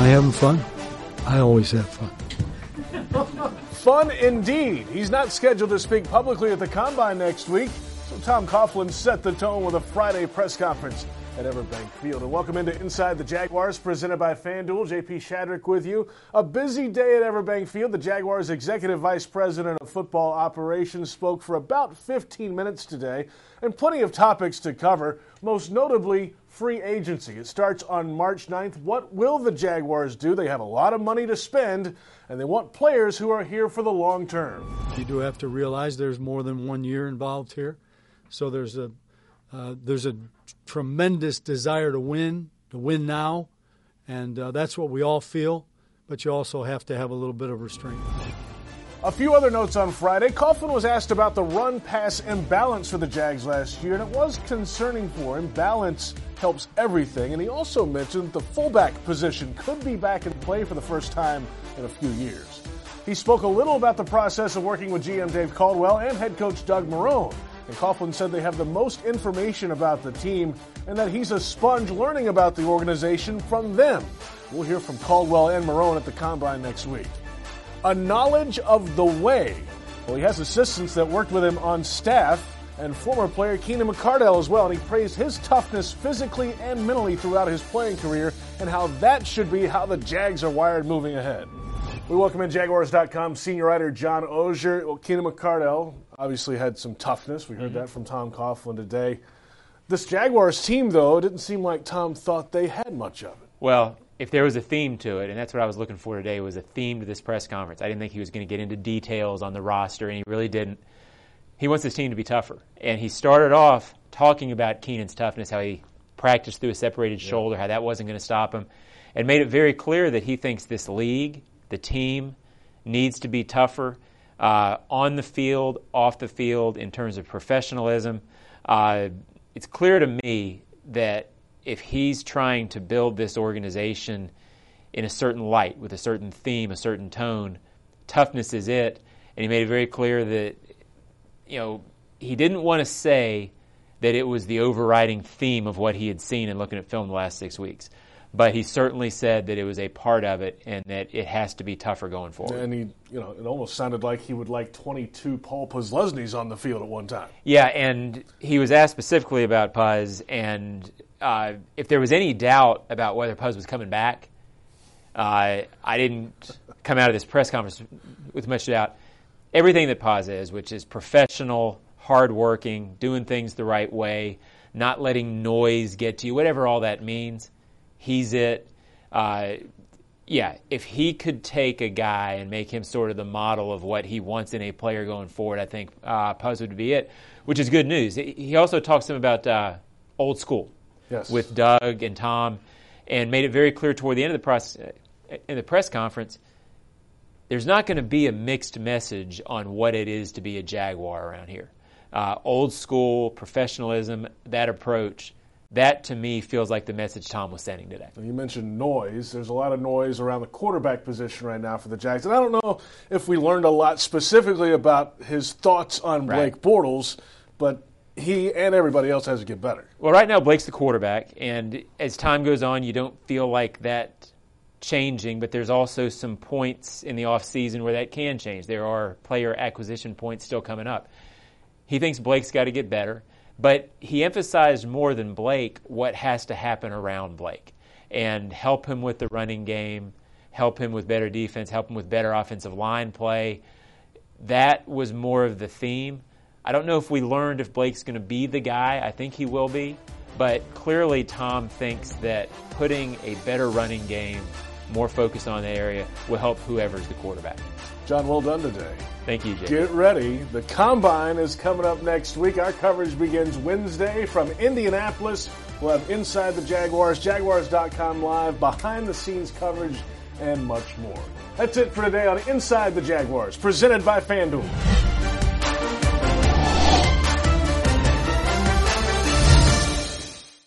having fun? I always have fun. Fun indeed. He's not scheduled to speak publicly at the Combine next week, so Tom Coughlin set the tone with a Friday press conference at Everbank Field. And welcome into Inside the Jaguars, presented by FanDuel. J.P. Shadrick with you. A busy day at Everbank Field. The Jaguars' Executive Vice President of Football Operations spoke for about 15 minutes today, and plenty of topics to cover, most notably free agency. It starts on March 9th. What will the Jaguars do? They have a lot of money to spend, and they want players who are here for the long term. You do have to realize there's more than 1 year involved here, so there's a tremendous desire to win now, and that's what we all feel, but you also have to have a little bit of restraint. A few other notes on Friday. Coughlin was asked about the run-pass imbalance for the Jags last year, and it was concerning for him. Balance helps everything, and he also mentioned the fullback position could be back in play for the first time in a few years. He spoke a little about the process of working with GM Dave Caldwell and head coach Doug Marrone. And Coughlin said they have the most information about the team and that he's a sponge learning about the organization from them. We'll hear from Caldwell and Marrone at the Combine next week. A knowledge of the way. Well, he has assistants that worked with him on staff and former player Keenan McCardell as well, and he praised his toughness physically and mentally throughout his playing career and how that should be how the Jags are wired moving ahead. We welcome in Jaguars.com senior writer John Oehser. Well, Keenan McCardell obviously had some toughness. We heard that from Tom Coughlin today. This Jaguars team, though, it didn't seem like Tom thought they had much of it. Well, if there was a theme to it, and that's what I was looking for today, was a theme to this press conference. I didn't think he was going to get into details on the roster, and he really didn't. He wants his team to be tougher. And he started off talking about Keenan's toughness, how he practiced through a separated shoulder, how that wasn't going to stop him, and made it very clear that he thinks this league, the team, needs to be tougher on the field, off the field, in terms of professionalism. It's clear to me that if he's trying to build this organization in a certain light, with a certain theme, a certain tone, toughness is it. And he made it very clear that, he didn't want to say that it was the overriding theme of what he had seen in looking at film the last 6 weeks. But he certainly said that it was a part of it and that it has to be tougher going forward. And he, it almost sounded like he would like 22 Paul Posluszny's on the field at one time. Yeah, and he was asked specifically about Puz, and if there was any doubt about whether Puz was coming back, I didn't come out of this press conference with much doubt. Everything that Puz is, which is professional, hardworking, doing things the right way, not letting noise get to you, whatever all that means, he's it. If he could take a guy and make him sort of the model of what he wants in a player going forward, I think Puz would be it, which is good news. He also talks to him about old school with Doug and Tom, and made it very clear toward the end of the press conference, there's not going to be a mixed message on what it is to be a Jaguar around here. Old school, professionalism, that approach, that, to me, feels like the message Tom was sending today. You mentioned noise. There's a lot of noise around the quarterback position right now for the Jags. And I don't know if we learned a lot specifically about his thoughts on Blake Bortles, but he and everybody else has to get better. Well, right now, Blake's the quarterback, and as time goes on, you don't feel like that changing, but there's also some points in the offseason where that can change. There are player acquisition points still coming up. He thinks Blake's got to get better. But he emphasized more than Blake what has to happen around Blake and help him with the running game, help him with better defense, help him with better offensive line play. That was more of the theme. I don't know if we learned if Blake's going to be the guy. I think he will be. But clearly Tom thinks that putting a better running game, more focus on that area, will help whoever's the quarterback. John, well done today. Thank you, Jay. Get ready. The Combine is coming up next week. Our coverage begins Wednesday from Indianapolis. We'll have Inside the Jaguars, Jaguars.com live, behind-the-scenes coverage, and much more. That's it for today on Inside the Jaguars, presented by FanDuel.